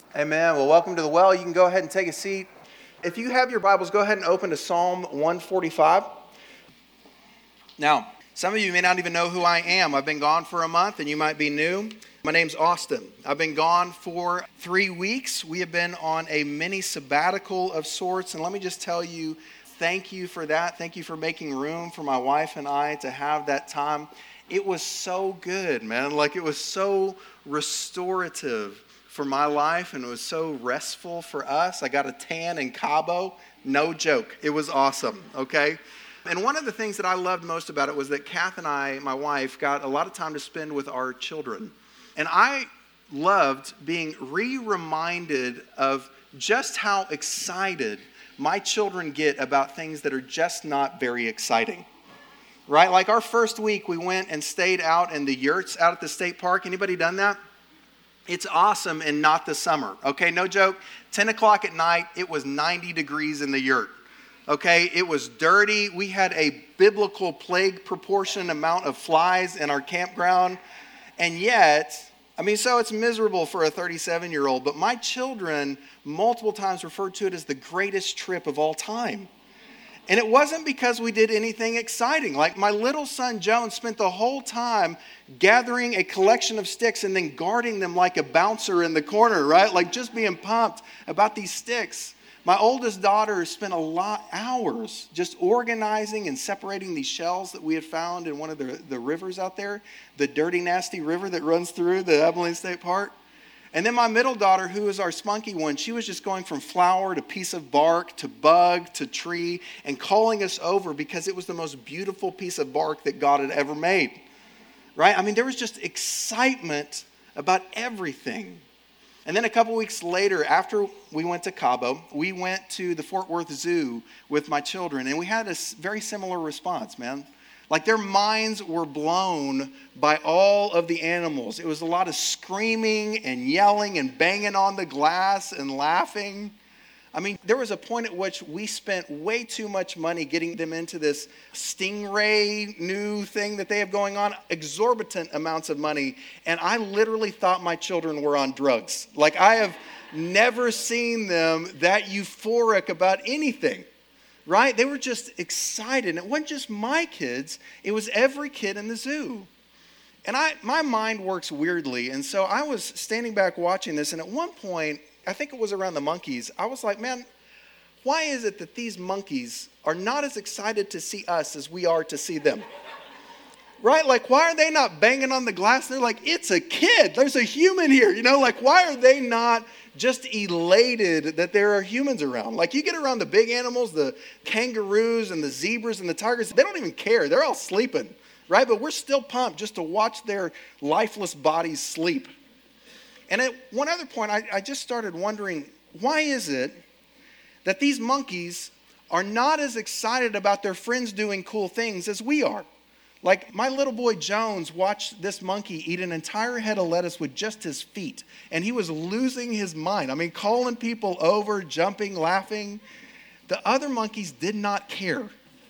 Amen. Well, welcome to the well. You can go ahead and take a seat. If you have your Bibles, go ahead and open to Psalm 145. Now, some of you may not even know who I am. I've been gone for a month, and you might be new. My name's Austin. I've been gone for 3 weeks. We have been on a mini sabbatical of sorts, and let me just tell you, thank you for that. Thank you for making room for my wife and I to have that time. It was so good, man. It was so restorative for my life, and it was so restful for us. I got a tan in Cabo. No joke. It was awesome, okay? And one of the things that I loved most about it was that Kath and I, my wife, got a lot of time to spend with our children. And I loved being reminded of just how excited my children get about things that are just not very exciting. Right? Like our first week, we went and stayed out in the yurts out at the state park. Anybody done that? It's awesome and not the summer. Okay, no joke. 10 o'clock at night, it was 90 degrees in the yurt. Okay, it was dirty. We had a biblical plague proportion amount of flies in our campground. And yet, so it's miserable for a 37-year-old, but my children multiple times referred to it as the greatest trip of all time. And it wasn't because we did anything exciting. Like my little son, Jones, spent the whole time gathering a collection of sticks and then guarding them like a bouncer in the corner, right? Like just being pumped about these sticks. My oldest daughter spent hours just organizing and separating these shells that we had found in one of the rivers out there, the dirty, nasty river that runs through the Abilene State Park. And then my middle daughter, who is our spunky one, she was just going from flower to piece of bark to bug to tree and calling us over because it was the most beautiful piece of bark that God had ever made, right? There was just excitement about everything. And then a couple weeks later, after we went to Cabo, we went to the Fort Worth Zoo with my children, and we had a very similar response, man. Like their minds were blown by all of the animals. It was a lot of screaming and yelling and banging on the glass and laughing. There was a point at which we spent way too much money getting them into this stingray new thing that they have going on, exorbitant amounts of money. And I literally thought my children were on drugs. Like I have never seen them that euphoric about anything. Right? They were just excited. And it wasn't just my kids. It was every kid in the zoo. And my mind works weirdly. And so I was standing back watching this. And at one point, I think it was around the monkeys, I was like, man, why is it that these monkeys are not as excited to see us as we are to see them? Right? Like, why are they not banging on the glass? They're like, it's a kid. There's a human here. Why are they not just elated that there are humans around? Like, you get around the big animals, the kangaroos and the zebras and the tigers, they don't even care. They're all sleeping, right? But we're still pumped just to watch their lifeless bodies sleep. And at one other point, I just started wondering, why is it that these monkeys are not as excited about their friends doing cool things as we are? Like my little boy Jones watched this monkey eat an entire head of lettuce with just his feet. And he was losing his mind. Calling people over, jumping, laughing. The other monkeys did not care,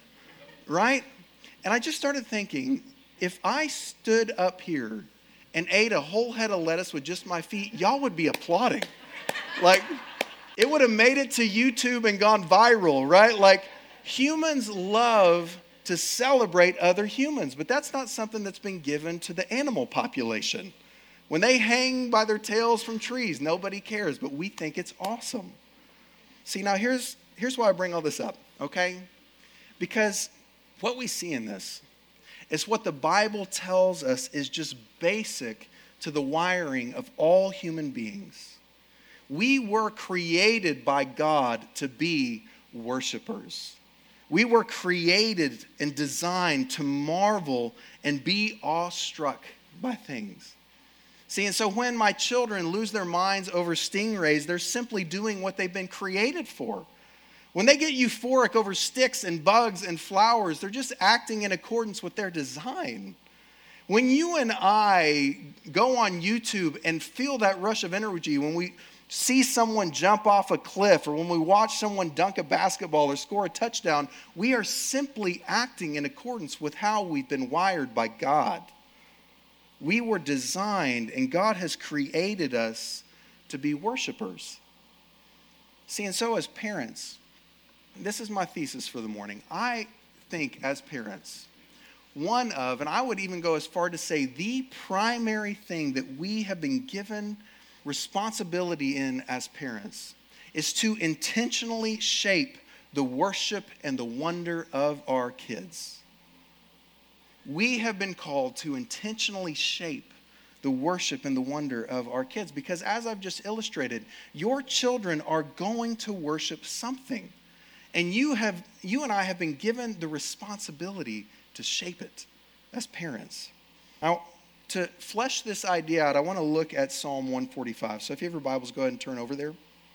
right? And I just started thinking, if I stood up here and ate a whole head of lettuce with just my feet, y'all would be applauding. Like, it would have made it to YouTube and gone viral, right? Like, humans love to celebrate other humans, but that's not something that's been given to the animal population. When they hang by their tails from trees, nobody cares, but we think it's awesome. See, now here's why I bring all this up, okay? Because what we see in this is what the Bible tells us is just basic to the wiring of all human beings. We were created by God to be worshipers. We were created and designed to marvel and be awestruck by things. See, and so when my children lose their minds over stingrays, they're simply doing what they've been created for. When they get euphoric over sticks and bugs and flowers, they're just acting in accordance with their design. When you and I go on YouTube and feel that rush of energy, when we see someone jump off a cliff, or when we watch someone dunk a basketball or score a touchdown, we are simply acting in accordance with how we've been wired by God. We were designed, and God has created us to be worshipers. See, and so as parents, this is my thesis for the morning. I think as parents, one of, and I would even go as far to say the primary thing that we have been given responsibility in as parents is to intentionally shape the worship and the wonder of our kids. We have been called to intentionally shape the worship and the wonder of our kids because, as I've just illustrated, your children are going to worship something. And you and I have been given the responsibility to shape it as parents. Now, to flesh this idea out, I want to look at Psalm 145. So if you have your Bibles, go ahead and turn over there.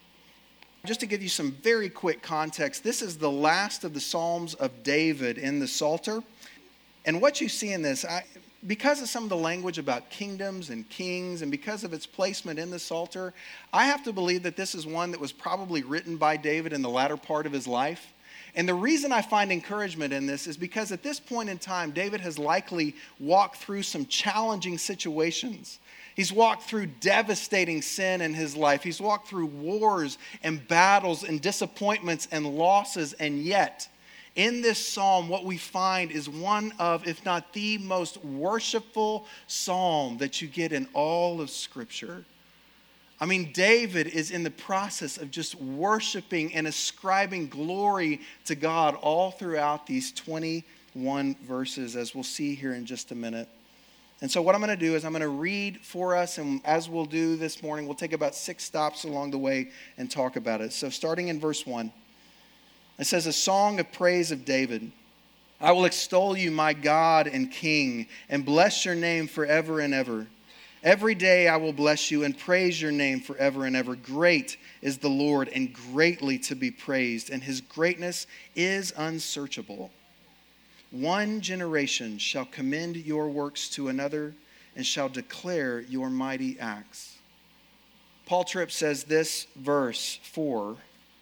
Just to give you some very quick context, this is the last of the Psalms of David in the Psalter. And what you see in this, because of some of the language about kingdoms and kings and because of its placement in the Psalter, I have to believe that this is one that was probably written by David in the latter part of his life. And the reason I find encouragement in this is because at this point in time, David has likely walked through some challenging situations. He's walked through devastating sin in his life. He's walked through wars and battles and disappointments and losses, and yet in this psalm, what we find is one of, if not the most worshipful psalm that you get in all of Scripture. I mean, David is in the process of just worshiping and ascribing glory to God all throughout these 21 verses, as we'll see here in just a minute. And so what I'm going to do is I'm going to read for us, and as we'll do this morning, we'll take about 6 stops along the way and talk about it. So starting in verse 1. It says, a song of praise of David. I will extol you, my God and King, and bless your name forever and ever. Every day I will bless you and praise your name forever and ever. Great is the Lord and greatly to be praised, and his greatness is unsearchable. One generation shall commend your works to another and shall declare your mighty acts. Paul Tripp says this verse 4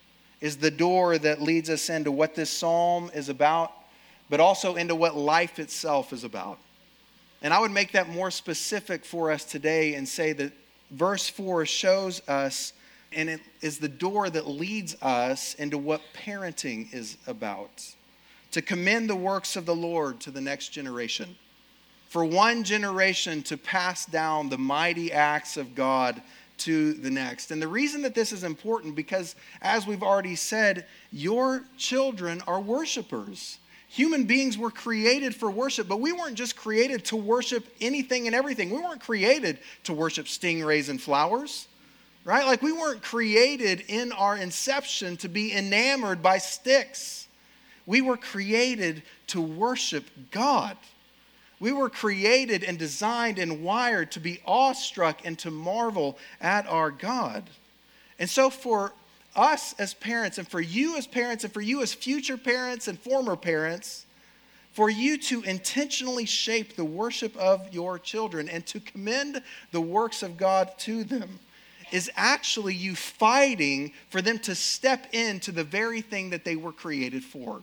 is the door that leads us into what this psalm is about, but also into what life itself is about. And I would make that more specific for us today and say that verse 4 shows us, and it is the door that leads us into what parenting is about. To commend the works of the Lord to the next generation. For one generation to pass down the mighty acts of God to the next. And the reason that this is important, because as we've already said, your children are worshipers. Human beings were created for worship, but we weren't just created to worship anything and everything. We weren't created to worship stingrays and flowers, right? Like we weren't created in our inception to be enamored by sticks. We were created to worship God. We were created and designed and wired to be awestruck and to marvel at our God. And so for us as parents, and for you as parents, and for you as future parents and former parents, for you to intentionally shape the worship of your children and to commend the works of God to them is actually you fighting for them to step into the very thing that they were created for.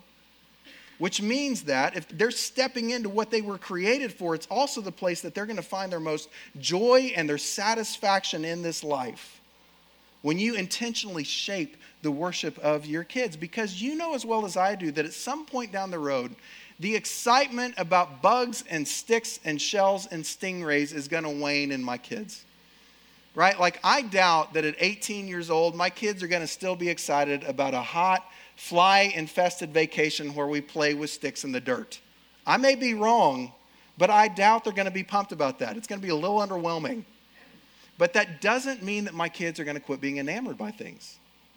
Which means that if they're stepping into what they were created for, it's also the place that they're going to find their most joy and their satisfaction in this life. When you intentionally shape the worship of your kids. Because you know as well as I do that at some point down the road, the excitement about bugs and sticks and shells and stingrays is going to wane in my kids. Right? Like I doubt that at 18 years old, my kids are going to still be excited about a hot, fly-infested vacation where we play with sticks in the dirt. I may be wrong, but I doubt they're going to be pumped about that. It's going to be a little underwhelming. But that doesn't mean that my kids are going to quit being enamored by things.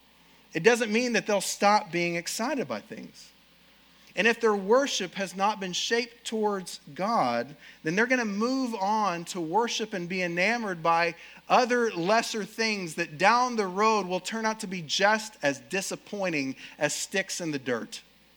It doesn't mean that they'll stop being excited by things. And if their worship has not been shaped towards God, then they're going to move on to worship and be enamored by other lesser things that down the road will turn out to be just as disappointing as sticks in the dirt.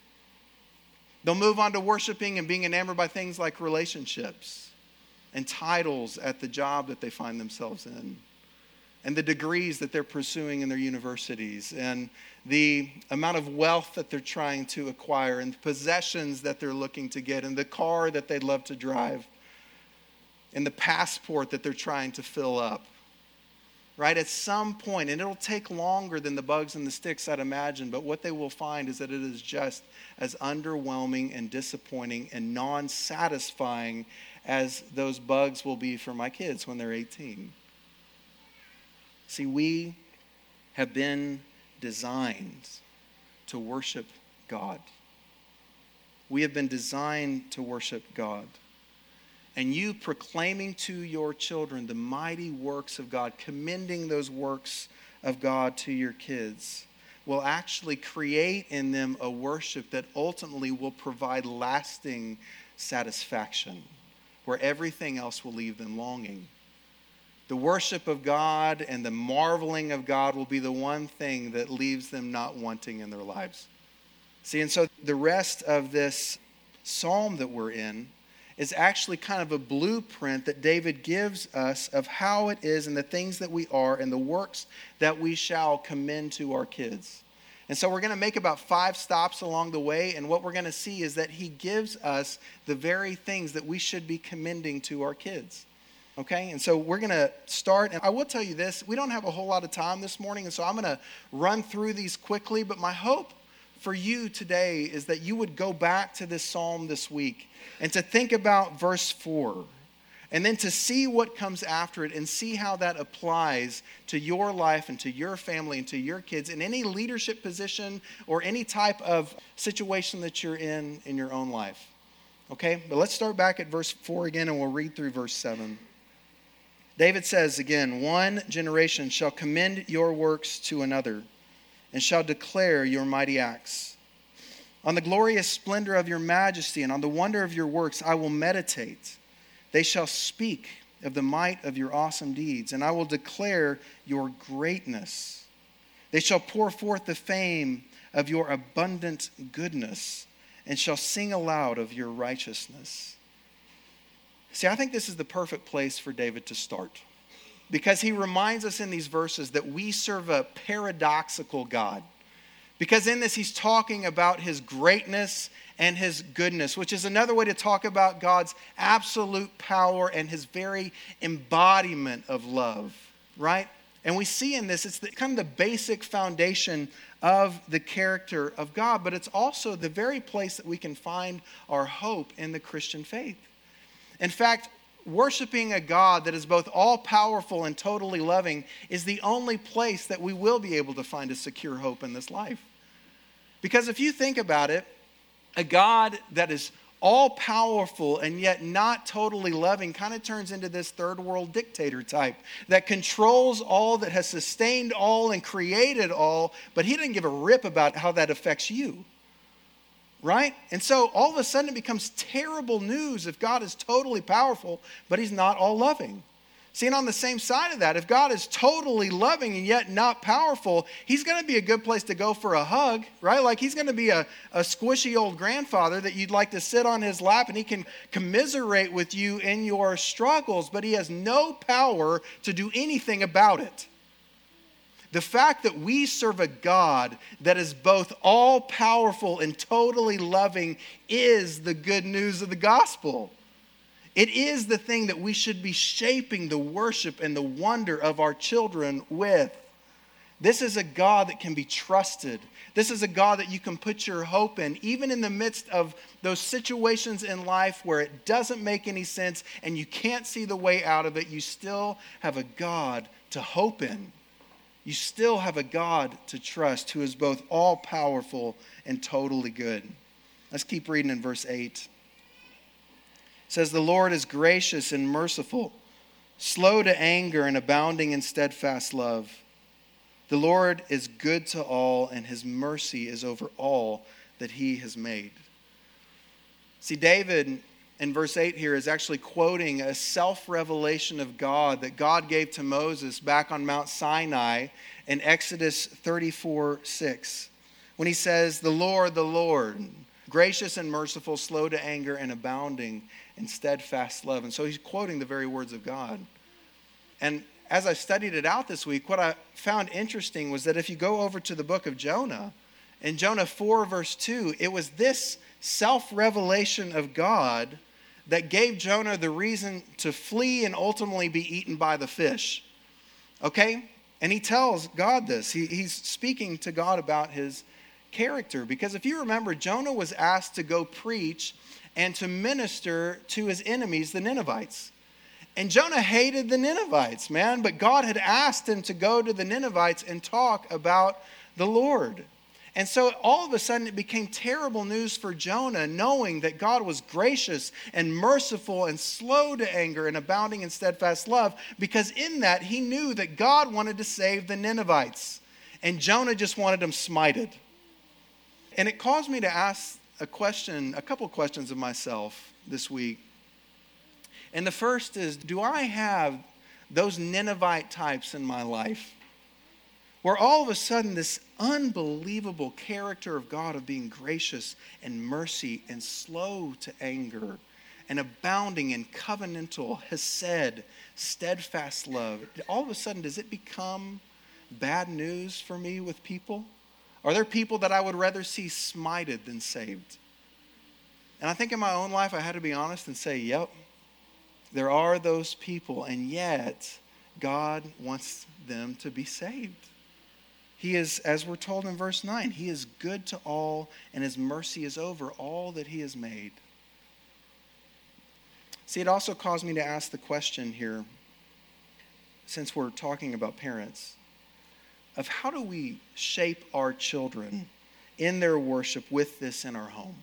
They'll move on to worshiping and being enamored by things like relationships and titles at the job that they find themselves in, and the degrees that they're pursuing in their universities, and the amount of wealth that they're trying to acquire, and the possessions that they're looking to get, and the car that they'd love to drive, and the passport that they're trying to fill up. right? At some point, and it'll take longer than the bugs and the sticks, I'd imagine, but what they will find is that it is just as underwhelming and disappointing and non-satisfying as those bugs will be for my kids when they're 18. See, we have been designed to worship God. We have been designed to worship God. And you proclaiming to your children the mighty works of God, commending those works of God to your kids, will actually create in them a worship that ultimately will provide lasting satisfaction, where everything else will leave them longing. The worship of God and the marveling of God will be the one thing that leaves them not wanting in their lives. See, and so the rest of this psalm that we're in is actually kind of a blueprint that David gives us of how it is and the things that we are and the works that we shall commend to our kids. And so we're going to make about 5 stops along the way, and what we're going to see is that he gives us the very things that we should be commending to our kids. Okay, and so we're going to start, and I will tell you this, we don't have a whole lot of time this morning, and so I'm going to run through these quickly, but my hope for you today is that you would go back to this psalm this week and to think about verse 4 and then to see what comes after it and see how that applies to your life and to your family and to your kids in any leadership position or any type of situation that you're in your own life. Okay, but let's start back at verse 4 again and we'll read through verse 7. David says again, "One generation shall commend your works to another, and shall declare your mighty acts. On the glorious splendor of your majesty and on the wonder of your works I will meditate. They shall speak of the might of your awesome deeds, and I will declare your greatness. They shall pour forth the fame of your abundant goodness, and shall sing aloud of your righteousness." See, I think this is the perfect place for David to start, because he reminds us in these verses that we serve a paradoxical God. Because in this, he's talking about his greatness and his goodness, which is another way to talk about God's absolute power and his very embodiment of love, right? And we see in this, it's kind of the basic foundation of the character of God, but it's also the very place that we can find our hope in the Christian faith. In fact, worshiping a God that is both all-powerful and totally loving is the only place that we will be able to find a secure hope in this life. Because if you think about it, a God that is all-powerful and yet not totally loving kind of turns into this third-world dictator type that controls all, that has sustained all and created all, but he didn't give a rip about how that affects you. Right? And so all of a sudden it becomes terrible news if God is totally powerful, but he's not all loving. See, and on the same side of that, if God is totally loving and yet not powerful, he's going to be a good place to go for a hug, right? Like he's going to be a squishy old grandfather that you'd like to sit on his lap and he can commiserate with you in your struggles, but he has no power to do anything about it. The fact that we serve a God that is both all-powerful and totally loving is the good news of the gospel. It is the thing that we should be shaping the worship and the wonder of our children with. This is a God that can be trusted. This is a God that you can put your hope in, even in the midst of those situations in life where it doesn't make any sense and you can't see the way out of it. You still have a God to hope in. You still have a God to trust who is both all-powerful and totally good. Let's keep reading in verse 8. It says, "The Lord is gracious and merciful, slow to anger and abounding in steadfast love. The Lord is good to all, and his mercy is over all that he has made." See, David in verse 8 here is actually quoting a self-revelation of God that God gave to Moses back on Mount Sinai in Exodus 34:6. When he says, the Lord, gracious and merciful, slow to anger and abounding in steadfast love. And so he's quoting the very words of God. And as I studied it out this week, what I found interesting was that if you go over to the book of Jonah, in Jonah 4 verse 2, it was this self-revelation of God that gave Jonah the reason to flee and ultimately be eaten by the fish. Okay? And he tells God this. He's speaking to God about his character. Because if you remember, Jonah was asked to go preach and to minister to his enemies, the Ninevites. And Jonah hated the Ninevites, man. But God had asked him to go to the Ninevites and talk about the Lord. And so all of a sudden it became terrible news for Jonah, knowing that God was gracious and merciful and slow to anger and abounding in steadfast love, because in that he knew that God wanted to save the Ninevites. And Jonah just wanted them smited. And it caused me to ask a couple questions of myself this week. And the first is, do I have those Ninevite types in my life? Where all of a sudden this unbelievable character of God of being gracious and mercy and slow to anger and abounding in covenantal, hesed, steadfast love, all of a sudden does it become bad news for me with people? Are there people that I would rather see smited than saved? And I think in my own life I had to be honest and say, yep, there are those people, and yet God wants them to be saved. He is, as we're told in verse 9, he is good to all, and his mercy is over all that he has made. See, it also caused me to ask the question here, since we're talking about parents, of how do we shape our children in their worship with this in our home?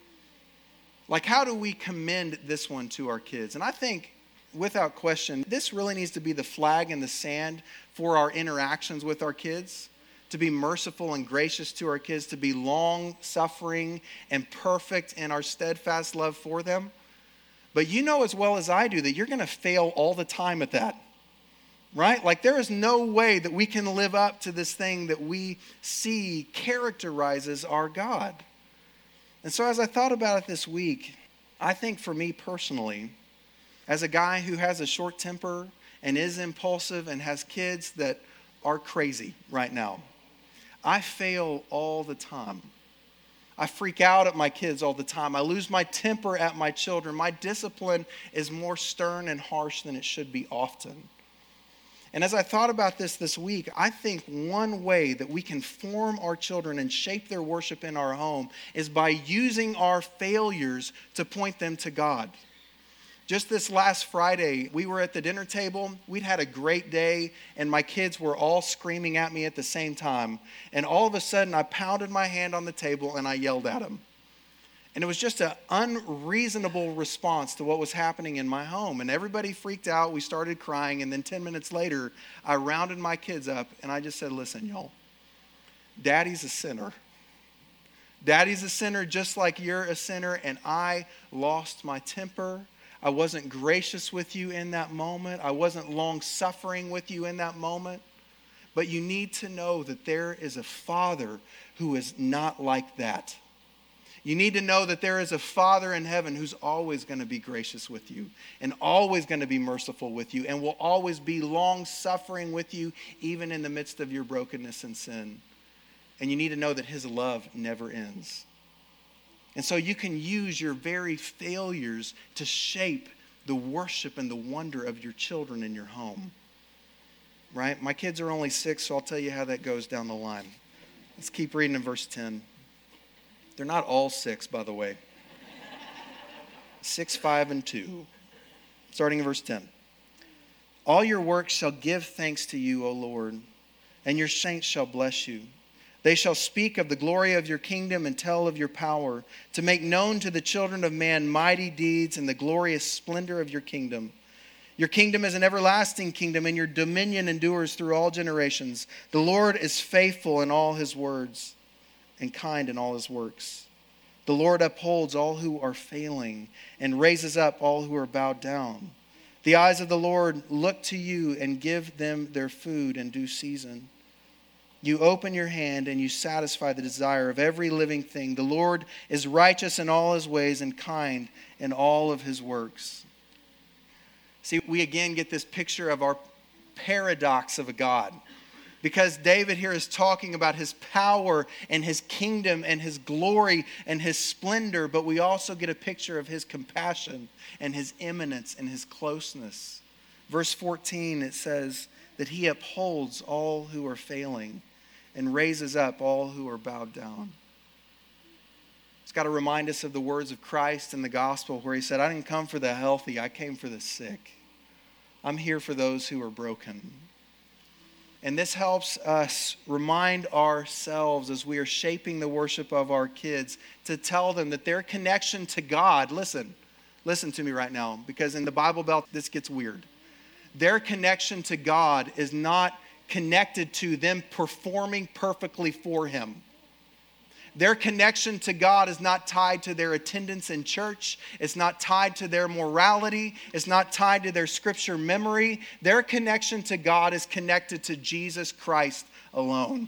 Like, how do we commend this one to our kids? And I think, without question, this really needs to be the flag in the sand for our interactions with our kids. To be merciful and gracious to our kids, to be long-suffering and perfect in our steadfast love for them. But you know as well as I do that you're going to fail all the time at that, right? Like there is no way that we can live up to this thing that we see characterizes our God. And so as I thought about it this week, I think for me personally, as a guy who has a short temper and is impulsive and has kids that are crazy right now, I fail all the time. I freak out at my kids all the time. I lose my temper at my children. My discipline is more stern and harsh than it should be often. And as I thought about this week, I think one way that we can form our children and shape their worship in our home is by using our failures to point them to God. Just this last Friday, we were at the dinner table. We'd had a great day, and my kids were all screaming at me at the same time. And all of a sudden, I pounded my hand on the table, and I yelled at them. And it was just an unreasonable response to what was happening in my home. And everybody freaked out. We started crying. And then 10 minutes later, I rounded my kids up, and I just said, listen, y'all, Daddy's a sinner. Daddy's a sinner just like you're a sinner, and I lost my temper. I wasn't gracious with you in that moment. I wasn't long-suffering with you in that moment. But you need to know that there is a Father who is not like that. You need to know that there is a Father in heaven who's always going to be gracious with you and always going to be merciful with you and will always be long-suffering with you even in the midst of your brokenness and sin. And you need to know that his love never ends. And so you can use your very failures to shape the worship and the wonder of your children in your home. Right? My kids are only 6, so I'll tell you how that goes down the line. Let's keep reading in verse 10. They're not all 6, by the way. 6, 5, and 2. Starting in verse 10. All your works shall give thanks to you, O Lord, and your saints shall bless you. They shall speak of the glory of your kingdom and tell of your power, to make known to the children of man mighty deeds and the glorious splendor of your kingdom. Your kingdom is an everlasting kingdom, and your dominion endures through all generations. The Lord is faithful in all his words and kind in all his works. The Lord upholds all who are failing and raises up all who are bowed down. The eyes of the Lord look to you and give them their food in due season. You open your hand and you satisfy the desire of every living thing. The Lord is righteous in all his ways and kind in all of his works. See, we again get this picture of our paradox of a God. Because David here is talking about his power and his kingdom and his glory and his splendor. But we also get a picture of his compassion and his immanence and his closeness. Verse 14, it says, that he upholds all who are failing and raises up all who are bowed down. It's got to remind us of the words of Christ in the gospel where he said, I didn't come for the healthy, I came for the sick. I'm here for those who are broken. And this helps us remind ourselves as we are shaping the worship of our kids to tell them that their connection to God, listen to me right now, because in the Bible Belt, this gets weird. Their connection to God is not connected to them performing perfectly for him. Their connection to God is not tied to their attendance in church. It's not tied to their morality. It's not tied to their scripture memory. Their connection to God is connected to Jesus Christ alone.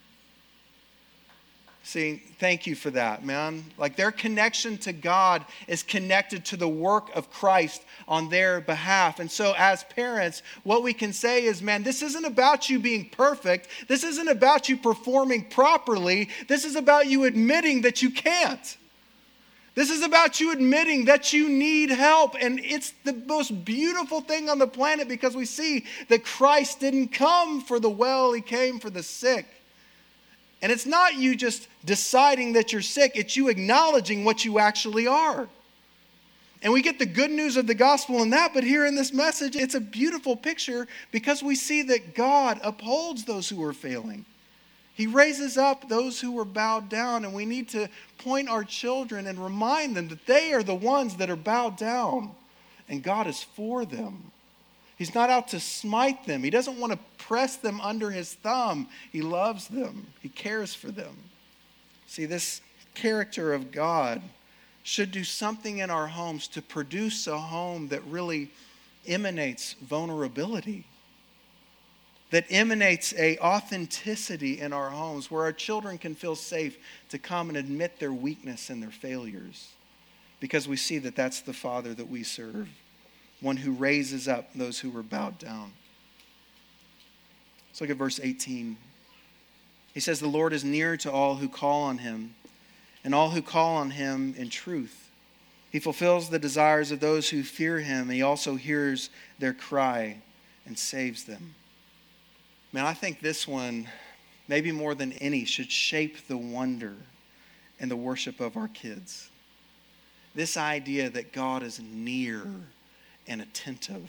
See, thank you for that, man. Like their connection to God is connected to the work of Christ on their behalf. And so as parents, what we can say is, man, this isn't about you being perfect. This isn't about you performing properly. This is about you admitting that you can't. This is about you admitting that you need help. And it's the most beautiful thing on the planet because we see that Christ didn't come for the well, he came for the sick. And it's not you just deciding that you're sick, it's you acknowledging what you actually are. And we get the good news of the gospel in that, but here in this message, it's a beautiful picture because we see that God upholds those who are failing. He raises up those who are bowed down, and we need to point our children and remind them that they are the ones that are bowed down, and God is for them. He's not out to smite them. He doesn't want to press them under his thumb. He loves them. He cares for them. See, this character of God should do something in our homes to produce a home that really emanates vulnerability, that emanates an authenticity in our homes where our children can feel safe to come and admit their weakness and their failures because we see that that's the Father that we serve. One who raises up those who were bowed down. Let's look at verse 18. He says, the Lord is near to all who call on him, and all who call on him in truth. He fulfills the desires of those who fear him. He also hears their cry and saves them. Man, I think this one, maybe more than any, should shape the wonder and the worship of our kids. This idea that God is near and attentive.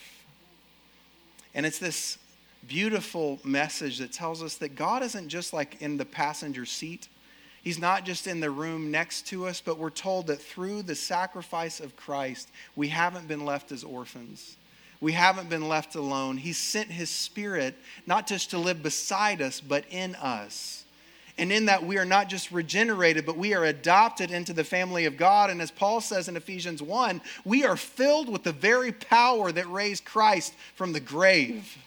And it's this beautiful message that tells us that God isn't just like in the passenger seat. He's not just in the room next to us, but we're told that through the sacrifice of Christ, we haven't been left as orphans. We haven't been left alone. He sent his Spirit not just to live beside us, but in us. And in that we are not just regenerated, but we are adopted into the family of God. And as Paul says in Ephesians 1, we are filled with the very power that raised Christ from the grave.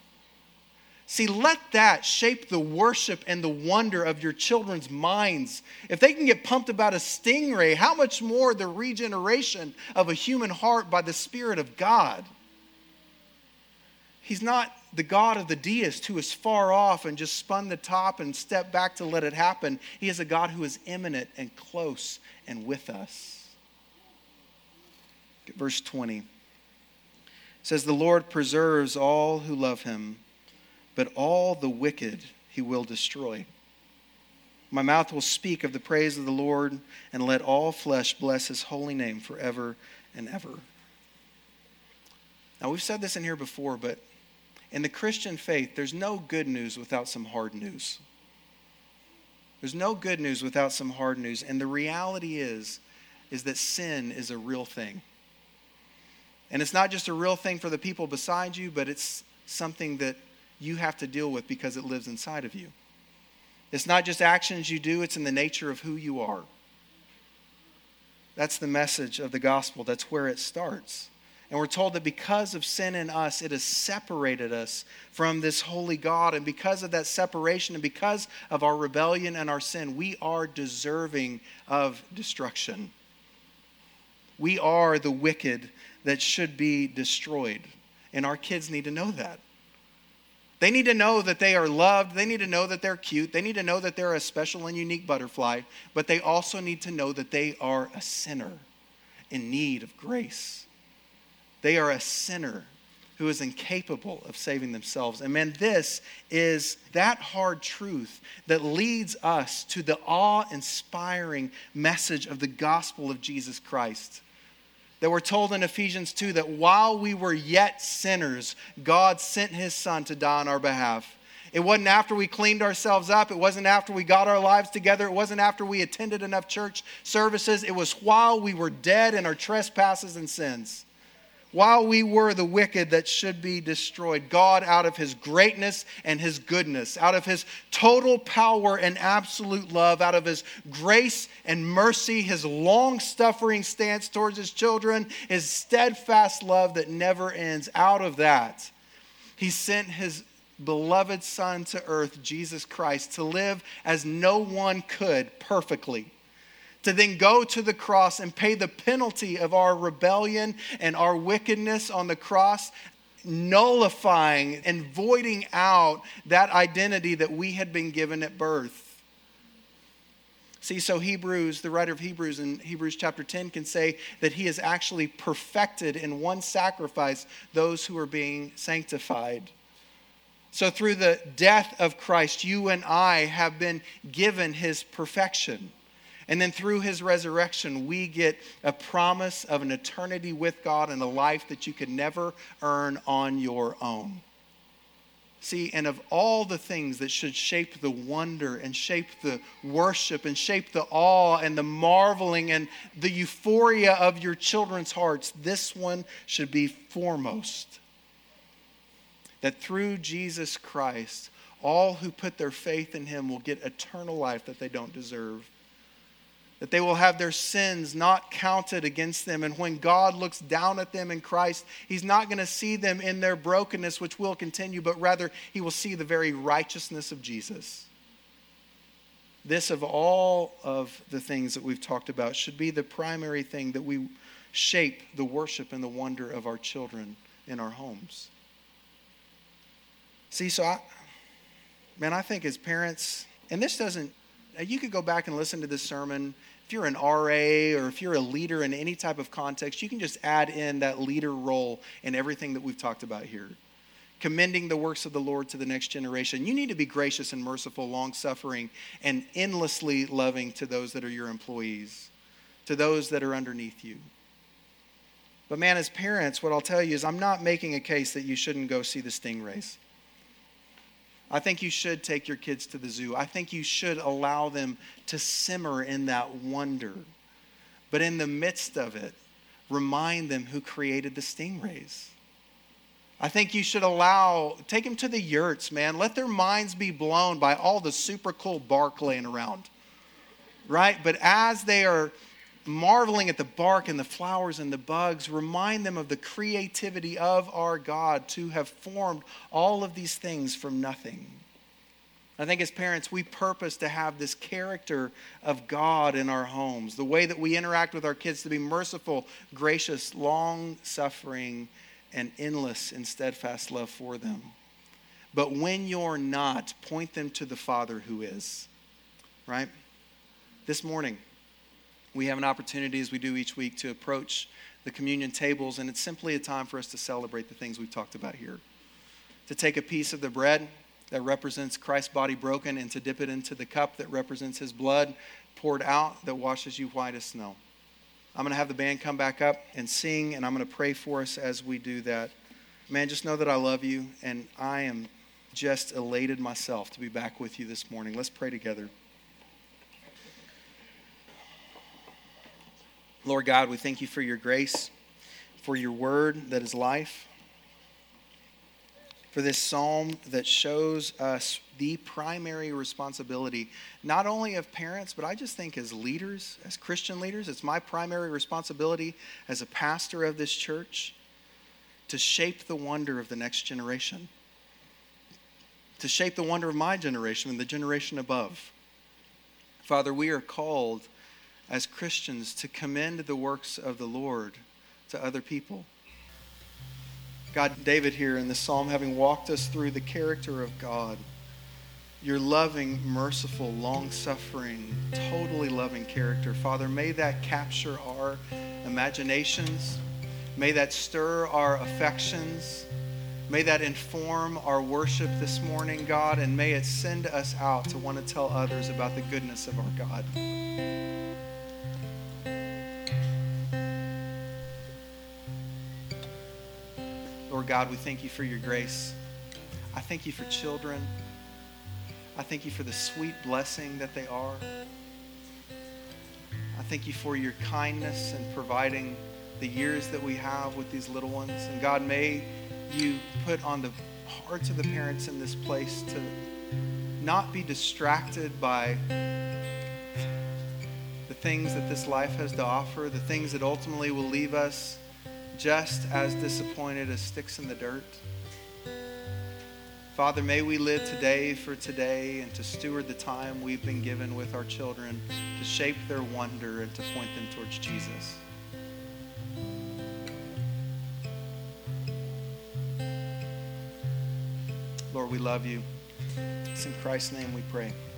See, let that shape the worship and the wonder of your children's minds. If they can get pumped about a stingray, how much more the regeneration of a human heart by the Spirit of God? He's not the God of the deist who is far off and just spun the top and stepped back to let it happen. He is a God who is imminent and close and with us. Verse 20 it says, the Lord preserves all who love him, but all the wicked he will destroy. My mouth will speak of the praise of the Lord, and let all flesh bless his holy name forever and ever. Now, we've said this in here before, but in the Christian faith, there's no good news without some hard news. There's no good news without some hard news. And the reality is that sin is a real thing. And it's not just a real thing for the people beside you, but it's something that you have to deal with because it lives inside of you. It's not just actions you do, it's in the nature of who you are. That's the message of the gospel. That's where it starts. And we're told that because of sin in us, it has separated us from this holy God. And because of that separation and because of our rebellion and our sin, we are deserving of destruction. We are the wicked that should be destroyed. And our kids need to know that. They need to know that they are loved. They need to know that they're cute. They need to know that they're a special and unique butterfly. But they also need to know that they are a sinner in need of grace. They are a sinner who is incapable of saving themselves. And man, this is that hard truth that leads us to the awe-inspiring message of the gospel of Jesus Christ. That we're told in Ephesians 2 that while we were yet sinners, God sent his son to die on our behalf. It wasn't after we cleaned ourselves up. It wasn't after we got our lives together. It wasn't after we attended enough church services. It was while we were dead in our trespasses and sins. While we were the wicked that should be destroyed, God, out of his greatness and his goodness, out of his total power and absolute love, out of his grace and mercy, his long-suffering stance towards his children, his steadfast love that never ends, out of that, he sent his beloved Son to earth, Jesus Christ, to live as no one could perfectly. To then go to the cross and pay the penalty of our rebellion and our wickedness on the cross, nullifying and voiding out that identity that we had been given at birth. See, so the writer of Hebrews in Hebrews chapter 10 can say that he has actually perfected in one sacrifice those who are being sanctified. So through the death of Christ, you and I have been given his perfection. And then through his resurrection, we get a promise of an eternity with God and a life that you could never earn on your own. See, and of all the things that should shape the wonder and shape the worship and shape the awe and the marveling and the euphoria of your children's hearts, this one should be foremost. That through Jesus Christ, all who put their faith in him will get eternal life that they don't deserve. That they will have their sins not counted against them. And when God looks down at them in Christ, he's not going to see them in their brokenness, which will continue, but rather he will see the very righteousness of Jesus. This, of all of the things that we've talked about, should be the primary thing that we shape the worship and the wonder of our children in our homes. See, so I think as parents, and this doesn't, you could go back and listen to this sermon. If you're an RA or if you're a leader in any type of context, you can just add in that leader role in everything that we've talked about here. Commending the works of the Lord to the next generation. You need to be gracious and merciful, long-suffering, and endlessly loving to those that are your employees, to those that are underneath you. But man, as parents, what I'll tell you is I'm not making a case that you shouldn't go see the stingrays. I think you should take your kids to the zoo. I think you should allow them to simmer in that wonder. But in the midst of it, remind them who created the stingrays. I think you should take them to the yurts, man. Let their minds be blown by all the super cool bark laying around, right? But as they are marveling at the bark and the flowers and the bugs, remind them of the creativity of our God to have formed all of these things from nothing. I think as parents, we purpose to have this character of God in our homes, the way that we interact with our kids to be merciful, gracious, long-suffering, and endless in steadfast love for them. But when you're not, point them to the Father who is, right? This morning, we have an opportunity, as we do each week, to approach the communion tables, and it's simply a time for us to celebrate the things we've talked about here. To take a piece of the bread that represents Christ's body broken and to dip it into the cup that represents his blood poured out that washes you white as snow. I'm going to have the band come back up and sing, and I'm going to pray for us as we do that. Man, just know that I love you, and I am just elated myself to be back with you this morning. Let's pray together. Lord God, we thank you for your grace, for your word that is life, for this psalm that shows us the primary responsibility, not only of parents, but I just think as leaders, as Christian leaders, it's my primary responsibility as a pastor of this church to shape the wonder of the next generation, to shape the wonder of my generation and the generation above. Father, we are called as Christians to commend the works of the Lord to other people. God, David here in this psalm, having walked us through the character of God, your loving, merciful, long-suffering, totally loving character. Father, may that capture our imaginations. May that stir our affections. May that inform our worship this morning, God, and may it send us out to want to tell others about the goodness of our God. Lord God, we thank you for your grace. I thank you for children. I thank you for the sweet blessing that they are. I thank you for your kindness in providing the years that we have with these little ones. And God, may you put on the hearts of the parents in this place to not be distracted by the things that this life has to offer, the things that ultimately will leave us just as disappointed as sticks in the dirt. Father, may we live today for today and to steward the time we've been given with our children to shape their wonder and to point them towards Jesus. Lord, we love you. It's in Christ's name we pray.